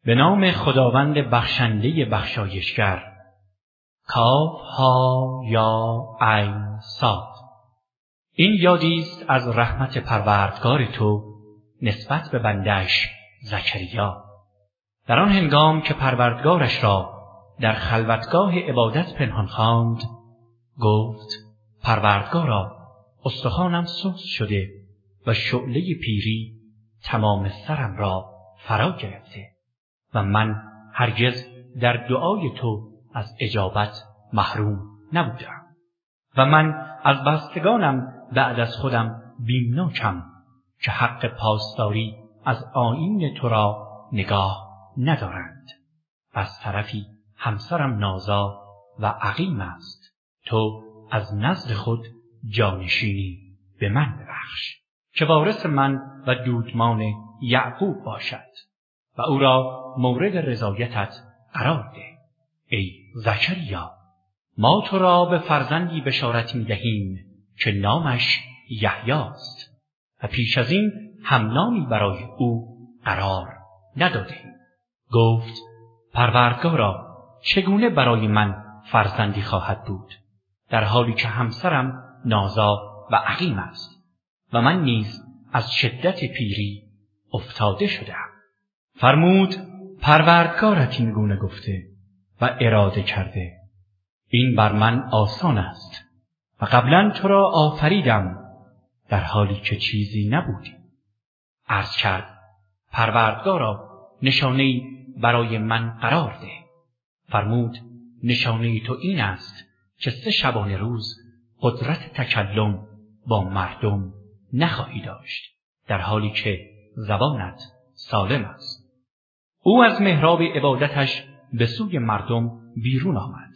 به نام خداوند بخشنده بخشایشگر. کاف ها یا عین صاد. این یادی است از رحمت پروردگار تو نسبت به بنده‌اش زکریا. در آن هنگام که پروردگارش را در خلوتگاه عبادت پنهان خواند، گفت: پروردگارا، استخوانم سست شده و شعله پیری تمام سرم را فرا گرفته و من هرگز در دعای تو از اجابت محروم نبودم و من از بستگانم بعد از خودم بیمناکم که حق پاسداری از آیین تو را نگاه ندارند. از طرفی همسرم نازا و عقیم است. تو از نزد خود جانشینی به من ببخش که وارث من و دودمان یعقوب باشد و او را مورد رضایتت قرار ده. ای زکریا، ما تو را به فرزندی بشارت می‌دهیم که نامش یحیی است و پیش از این هم نامی برای او قرار ندادیم. گفت: پروردگارا، چگونه برای من فرزندی خواهد بود در حالی که همسرم نازا و عقیم است و من نیز از شدت پیری افتاده شدم؟ فرمود: پروردگارت این گونه گفته و اراده کرده. این بر من آسان است و قبلا تو را آفریدم در حالی که چیزی نبودی. عرض کرد: پروردگارا، نشانه‌ای برای من قرار ده. فرمود: نشانه تو این است که 3 شبانه روز قدرت تکلم با مردم نخواهی داشت در حالی که زبانت سالم است. او از محراب عبادتش به سوی مردم بیرون آمد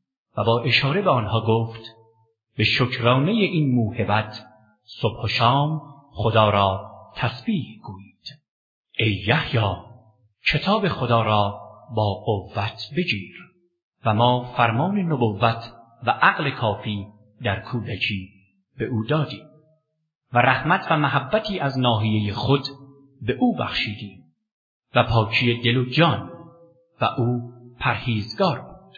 و با اشاره به آنها گفت: به شکرانه این موهبت صبح و شام خدا را تسبیح گویید. ای یحیی، کتاب خدا را با قوت بگیر و ما فرمان نبوت و عقل کافی در کودکی به او دادیم و رحمت و محبتی از ناحیه خود به او بخشیدیم و پاکی دل و جان و او پرهیزگار بود.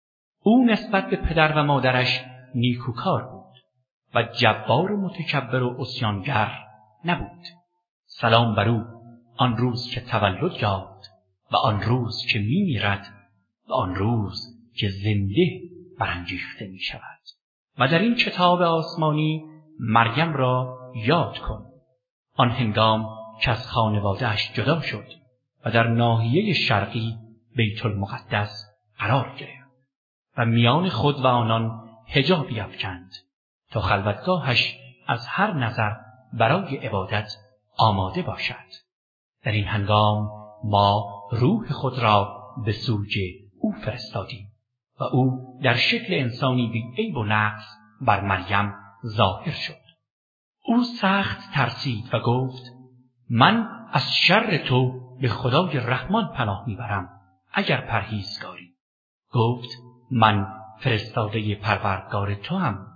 او نسبت به پدر و مادرش نیکوکار بود و جبار و متکبر و عصیانگر نبود. سلام بر او آن روز که تولد یافت و آن روز که میمیرد و آن روز که زنده برانگیخته می شود. و در این کتاب آسمانی مریم را یاد کن، آن هنگام که از خانواده‌اش جدا شد و در ناحیه شرقی بیت المقدس قرار گرفت و میان خود و آنان حجابی افکند تا خلوتگاهش از هر نظر برای عبادت آماده باشد. در این هنگام ما روح خود را به سوی او فرستادیم و او در شکل انسانی بی عیب و نقص بر مریم ظاهر شد. او سخت ترسید و گفت: من از شر تو به خدای رحمان پناه میبرم اگر پرهیزگاری. گفت: من فرستاده پروردگار تو هم،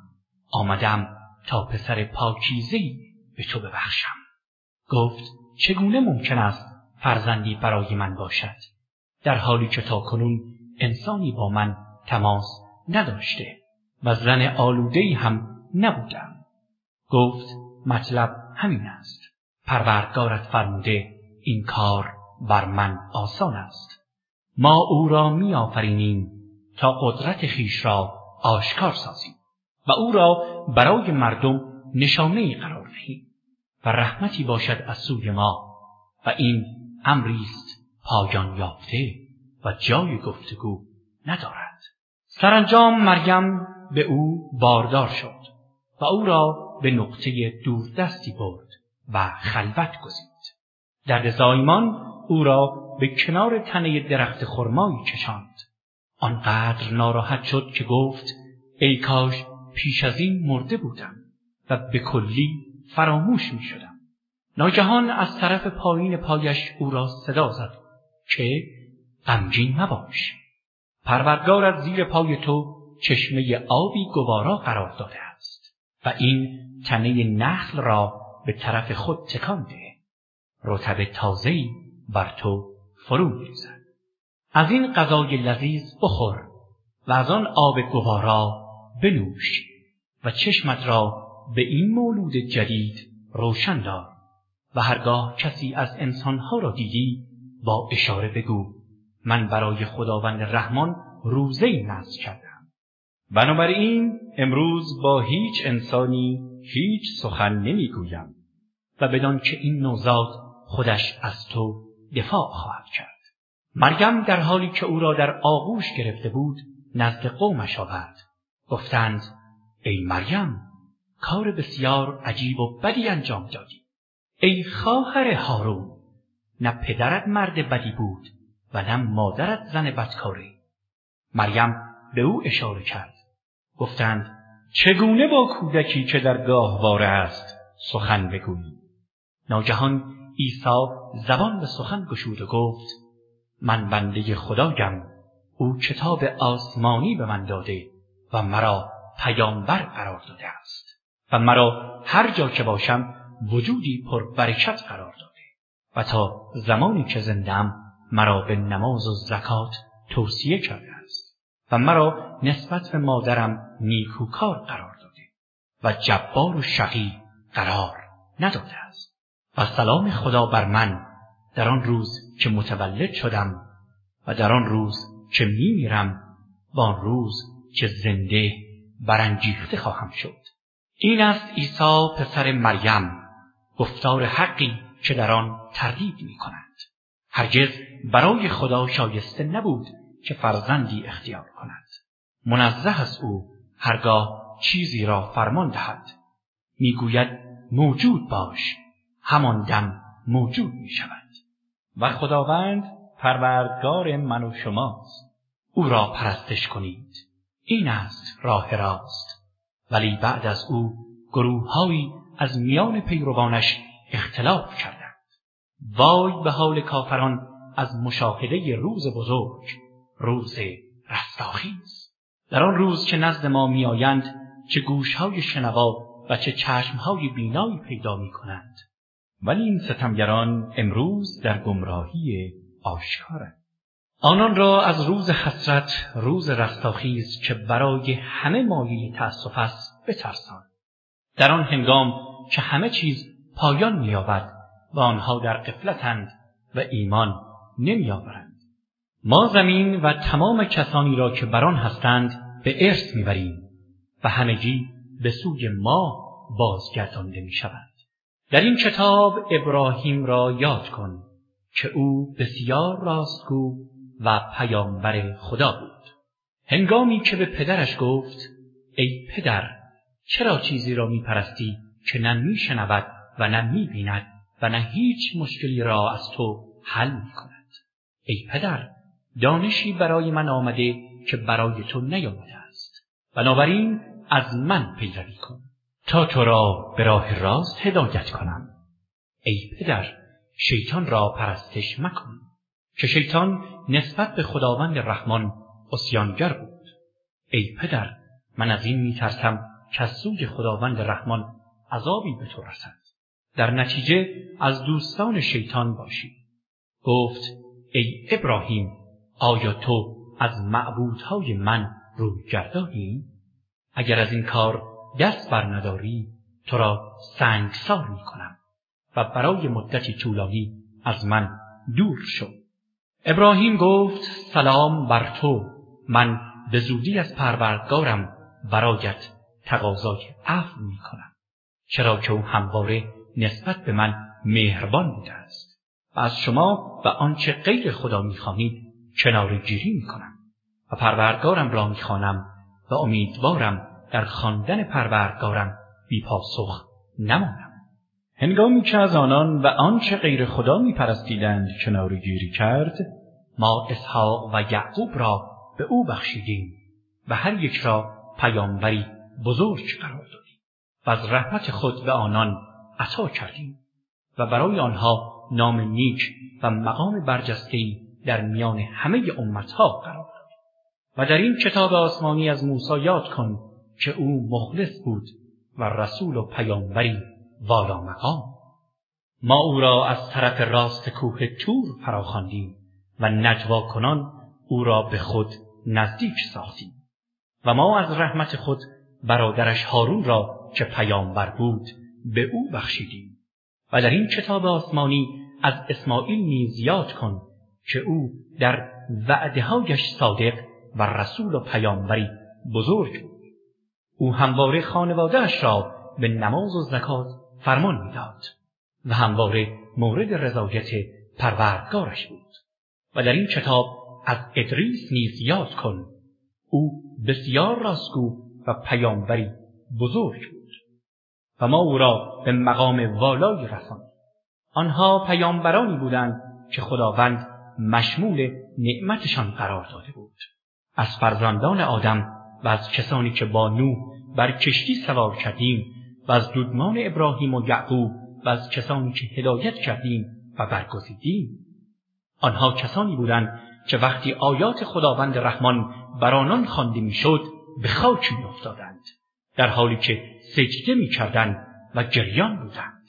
آمدم تا پسر پاکیزه‌ای به تو ببخشم. گفت: چگونه ممکن است فرزندی برای من باشد در حالی که تاکنون انسانی با من تماس نداشته و زن آلوده‌ای هم نبودم؟ گفت: مطلب همین است. پروردگارت فرموده این کار بر من آسان است. ما او را می آفرینیم تا قدرت خویش را آشکار سازیم و او را برای مردم نشانه‌ای قرار دهیم و رحمتی باشد از سوی ما و این امری است پایان یافته و جای گفتگو ندارد. سرانجام مریم به او باردار شد و او را به نقطه دوردستی برد و خلوت گزید. در زایمان او را به کنار تنه درخت خرمایی کشاند. آنقدر ناراحت شد که گفت: ای کاش پیش از این مرده بودم و به کلی فراموش می شدم. ناگهان از طرف پایین پایش او را صدا زد که غمگین مباش، پروردگارت زیر پای تو چشمه آبی گوارا قرار داده است و این تنه نخل را به طرف خود تکان ده. رطب تازه‌ای بر تو فرو می‌ریزد. از این غذای لذیذ بخور و از آن آب گوارا بنوش و چشمت را به این مولود جدید روشن دار و هرگاه کسی از انسانها را دیدی با اشاره بگو من برای خداوند رحمان روزه‌ای نذر کردم. بنابراین امروز با هیچ انسانی هیچ سخن نمیگویم و بدان که این نوزاد خودش از تو دفاع خواهد کرد. مریم در حالی که او را در آغوش گرفته بود نزد قومش آورد. گفتند ای مریم کار بسیار عجیب و بدی انجام دادی. ای خواهر هارون نه پدرت مرد بدی بود و نه مادرت زن بدکاری. مریم به او اشاره کرد. گفتند چگونه با کودکی که در گاهواره است سخن بگویی؟ ناگهان عیسی زبان به سخن گشود و گفت من بنده خدایم، او کتاب آسمانی به من داده و مرا پیامبر قرار داده است و مرا هر جا که باشم وجودی پر برکت قرار داده و تا زمانی که زنده‌ام مرا به نماز و زکات توصیه کرده است و مرا نسبت به مادرم نیکوکار قرار داده و جبار و شقی قرار نداده است. و سلام خدا بر من در آن روز که متولد شدم و در آن روز که میمیرم و آن روز که زنده برانگیخته خواهم شد. این است عیسی پسر مریم، گفتار حقی که در آن تردید می‌کنند. هرگز برای خدا شایسته نبود که فرزندی اختیار کند. منزه از او هرگاه چیزی را فرمان دهد. میگوید موجود باش، همان دم موجود می‌شود. و خداوند پروردگار من و شماست. او را پرستش کنید. این است راه راست. ولی بعد از او گروه‌هایی از میان پیروانش اختلاف کردند. وای به حال کافران از مشاهده روز بزرگ، روز رستاخیز. در آن روز که نزد ما میآیند چه گوش‌های شنوا و چه چشم‌های بینایی پیدا می‌کنند. ولی این ستمگران امروز در گمراهی آشکارند. آنان را از روز حسرت، روز رستاخیز که برای همه مایه تأسف است بترسان. در آن هنگام که همه چیز پایان می‌یابد و آنها در غفلتند و ایمان نمی‌آورند. ما زمین و تمام کسانی را که بر آن هستند به ارث می‌بریم و همگی به سوی ما بازگردانده می‌شوند. در این کتاب ابراهیم را یاد کن که او بسیار راستگو و پیامبر خدا بود. هنگامی که به پدرش گفت ای پدر چرا چیزی را میپرستی که نه میشنود و نه میبیند و نه هیچ مشکلی را از تو حل میکند؟ ای پدر دانشی برای من آمده که برای تو نیامده است، بنابراین از من پیروی کن تا تو را به راه راست هدایت کنم. ای پدر شیطان را پرستش مکن که شیطان نسبت به خداوند رحمان عصیانگر بود. ای پدر من از این میترسم که از سوی خداوند رحمان عذابی به تو رسد، در نتیجه از دوستان شیطان باشی. گفت ای ابراهیم آیا تو از معبودهای من روی گردانی؟ اگر از این کار دست بر نداری تو را سنگسار میکنم و برای مدتی طولانی از من دور شو. ابراهیم گفت سلام بر تو، من به زودی از پروردگارم برایت تقاضای عفو میکنم، چرا که او همواره نسبت به من مهربان بوده است و از شما و آنچه غیر خدا میخوانید کناره‌گیری میکنم و پروردگارم را میخوانم و امیدوارم در خواندن پروردگارم بی پاسخ نمانم. هنگامی که از آنان و آنچه غیر خدا میپرستیدند کناره‌گیری کرد، ما اسحاق و یعقوب را به او بخشیدیم و هر یک را پیامبری بزرگ قرار دادیم و از رحمت خود به آنان عطا کردیم و برای آنها نام نیک و مقام برجسته‌ای در میان همه امتها قرار دادیم. و در این کتاب آسمانی از موسی یاد کن که او مخلص بود و رسول و پیامبری والا مقام. ما او را از طرف راست کوه طور فراخواندیم و نجوا کنان او را به خود نزدیک ساختیم و ما از رحمت خود برادرش هارون را که پیامبر بود به او بخشیدیم و در این کتاب آسمانی از اسماعیل نیز یاد کن که او در وعده‌هایش صادق و رسول و پیامبری بزرگ بود. او همواره خانواده‌اش را به نماز و زکات فرمان می‌داد و همواره مورد رضایت پروردگارش بود. و در این کتاب از ادریس نیز یاد کن، او بسیار راستگو و پیامبری بزرگ بود و ما او را به مقام والایی رساندیم. آنها پیامبرانی بودند که خداوند مشمول نعمتشان قرار داده بود. از فرزندان آدم و از کسانی که با نوح بر کشتی سوار کردیم و از دودمان ابراهیم و یعقوب و از کسانی که هدایت کردیم و برگزیدیم. آنها کسانی بودند که وقتی آیات خداوند رحمان بر آنان خوانده میشد به خاک میافتادند، در حالی که سجده میکردند و گریان بودند.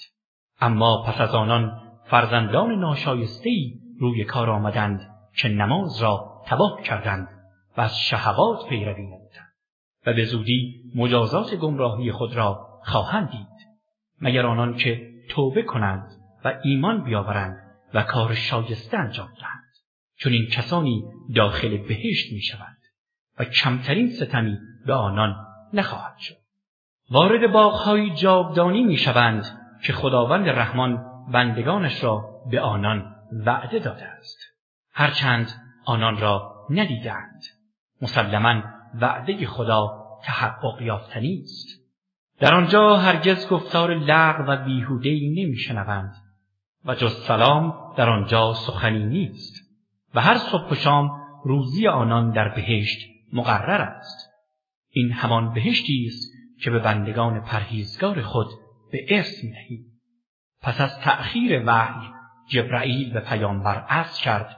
اما پس از آنان فرزندان ناشایسته‌ای روی کار آمدند که نماز را تباه کردند و از شهوات پیروی نمودند و به زودی مجازات گمراهی خود را خواهند دید، مگر آنان که توبه کنند و ایمان بیاورند و کار شایسته انجام دهند. چون این کسانی داخل بهشت میشوند و کمترین ستمی به آنان نخواهد شد. وارد باغ‌های جاودانی میشوند که خداوند رحمان بندگانش را به آنان وعده داده است، هرچند آنان را ندیدند. مسلماً وعده خدا تحقق یافتنی است. در آنجا هرگز گفتار لغو و بیهوده‌ای نمیشنوند و جز سلام در آنجا سخنی نیست و هر صبح و شام روزی آنان در بهشت مقرر است. این همان بهشتی است که به بندگان پرهیزگار خود به ارث می‌دهیم. پس از تأخیر وحی جبرائیل به پیامبر عرض کرد: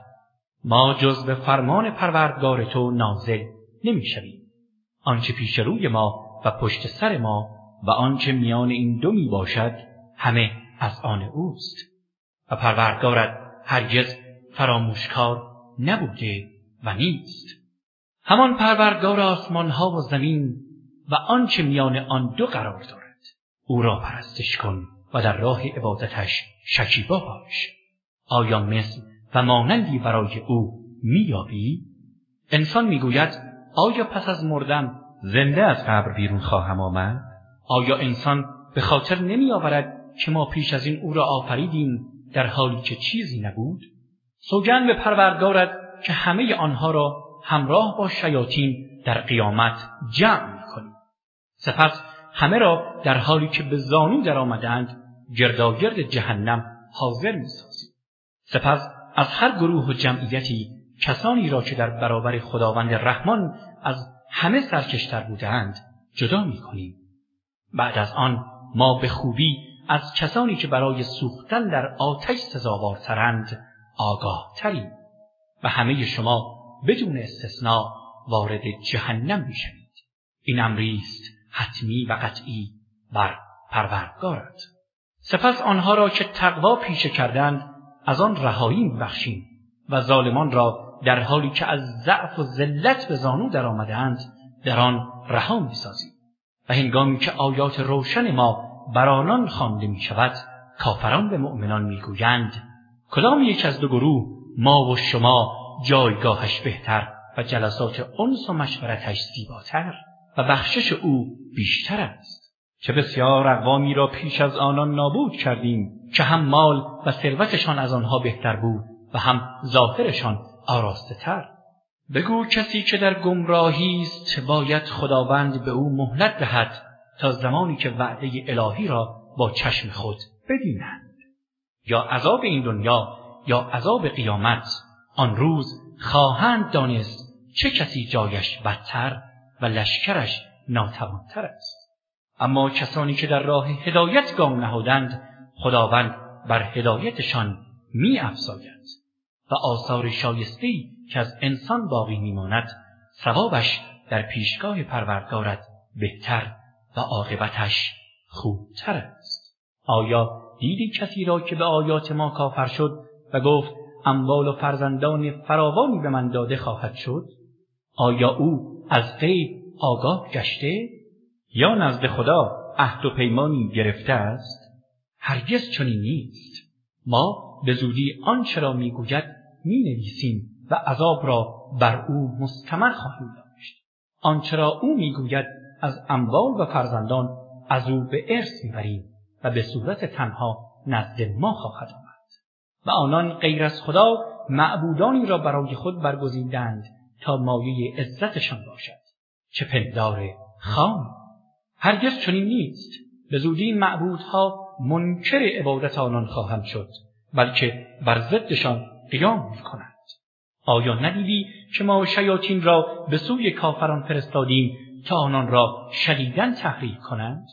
ما جز به فرمان پروردگار تو نازل نمی‌شویم. آنچه پیش روی ما و پشت سر ما و آنچه میان این دو می باشد همه از آن اوست و پروردگارت هرگز فراموشکار نبوده و نیست. همان پروردگار آسمان ها و زمین و آنچه میان آن دو قرار دارد. او را پرستش کن و در راه عبادتش شکیبا باش. آیا مثل و مانندی برای او میابی؟ انسان میگوید آیا پس از مردن زنده از قبر بیرون خواهم آمد؟ آیا انسان به خاطر نمی آورد که ما پیش از این او را آفریدیم در حالی که چیزی نبود؟ سوگند به پروردگارت که همه آنها را همراه با شیاطین در قیامت جمع می کنی. سپس همه را در حالی که به زانو در آمدند گرداگرد جهنم حاضر می سازی. سپس از هر گروه و جمعیتی کسانی را که در برابر خداوند رحمان از همه سرکشتر بودند جدا می کنیم. بعد از آن ما به خوبی از کسانی که برای سوختن در آتش سزاوارترند آگاه تریم و همه شما بدون استثناء وارد جهنم می شوید. این امری است حتمی و قطعی بر پروردگارت. سپس آنها را که تقوا پیشه کردند از آن رهایی بخشیم و ظالمان را در حالی که از ضعف و ذلت به زانو در آمدند در آن رها می سازیم. و هنگامی که آیات روشن ما بر آنان خوانده می شود کافران به مؤمنان می گویند کدام یک از دو گروه ما و شما جایگاهش بهتر و جلسات انس و مشورتش زیباتر و بخشش او بیشتر است. چه بسیار اقوامی را پیش از آنان نابود کردیم که هم مال و ثروتشان از آنها بهتر بود و هم ظاهرشان آراسته تر. بگو کسی که در گمراهی است باید خداوند به او مهلت دهد تا زمانی که وعده الهی را با چشم خود ببینند. یا عذاب این دنیا یا عذاب قیامت آن روز خواهند دانست چه کسی جایش بدتر و لشکرش ناتوانتر است. اما کسانی که در راه هدایت گام نهادند خداوند بر هدایتشان می افزاید و آثار شایسته‌ای که از انسان باقی میماند ثوابش در پیشگاه پروردگارت بهتر و عاقبتش خوبتر است. آیا دیدی کسی را که به آیات ما کافر شد و گفت اموال و فرزندان فراوانی به من داده خواهد شد، آیا او از غیب آگاه گشته یا نزد خدا عهد و پیمانی گرفته است؟ هرگز چنین نیست. ما به زودی آنچه را میگوید مینویسیم و عذاب را بر او مستمر خواهیم داشت. آنچه را او میگوید از اموال و فرزندان از او به ارث میبریم و به صورت تنها نزد ما خواهد آمد. و آنان غیر از خدا معبودانی را برای خود برگزیدند تا مایه عزتشان باشد، چه پندار خام. هرگز چنین نیست. به زودی معبودها منکر عبادت آنان خواهند شد، بلکه بر ضدشان قیام می‌کنند. آیا ندیدی که ما شیاطین را به سوی کافران فرستادیم تا آنان را شدیداً تحریک کنند؟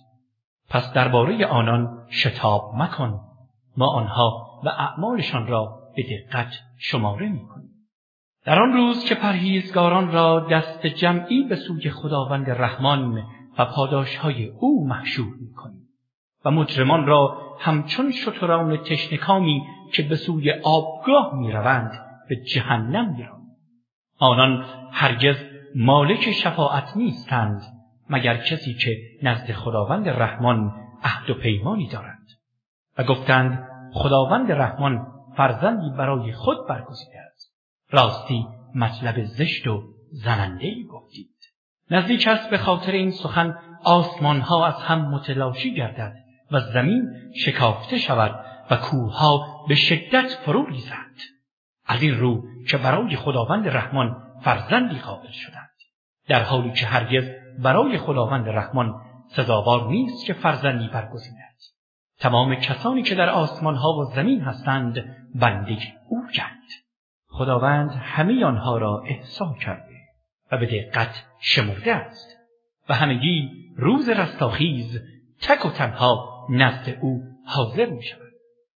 پس درباره آنان شتاب مکن. ما آنها و اعمالشان را به دقت شماره می‌کنیم. در آن روز که پرهیزگاران را دست جمعی به سوی خداوند رحمان و پاداشهای او محشور می‌کنیم و مجرمان را همچون شتران تشنه‌کامی که به سوی آبگاه می‌روند به جهنم می‌رانیم. آنان هرگز مالک شفاعت نیستند مگر کسی که نزد خداوند رحمان عهد و پیمانی دارند. و گفتند خداوند رحمان فرزندی برای خود برگزیده است. راستی مطلب زشت و زننده‌ای گفتید. نزدیک است به خاطر این سخن آسمانها از هم متلاشی گردد و زمین شکافته شود و کوهها به شدت فرو ریزند، از این رو که برای خداوند رحمان فرزندی قابل شدند، در حالی که هرگز برای خداوند رحمان سزاوار نیست که فرزندی برگزیند. تمام کسانی که در آسمانها و زمین هستند بنده اویند. خداوند همه آنها را احصا کرده و به دقت شمرده است و همگی روز رستاخیز تک و تنها نزد او حاضر می شود.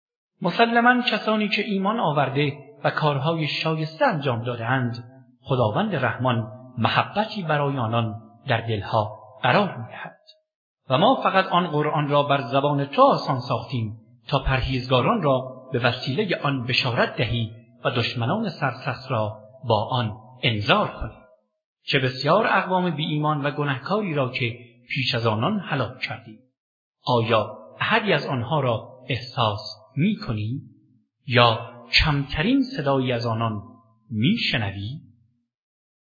مسلماً کسانی که ایمان آورده و کارهای شایسته انجام داده‌اند، خداوند رحمان محبتی برای آنان در دلها قرار می دهد. و ما فقط آن قرآن را بر زبان تو آسان ساختیم تا پرهیزگاران را به وسیله آن بشارت دهی و دشمنان سرسخت را با آن انذار کنی. چه بسیار اقوام بی ایمان و گناهکاری را که پیش از آنان هلاک کردیم. آیا احدی از آنها را احساس می کنی یا کمترین صدایی از آنان می شنوی؟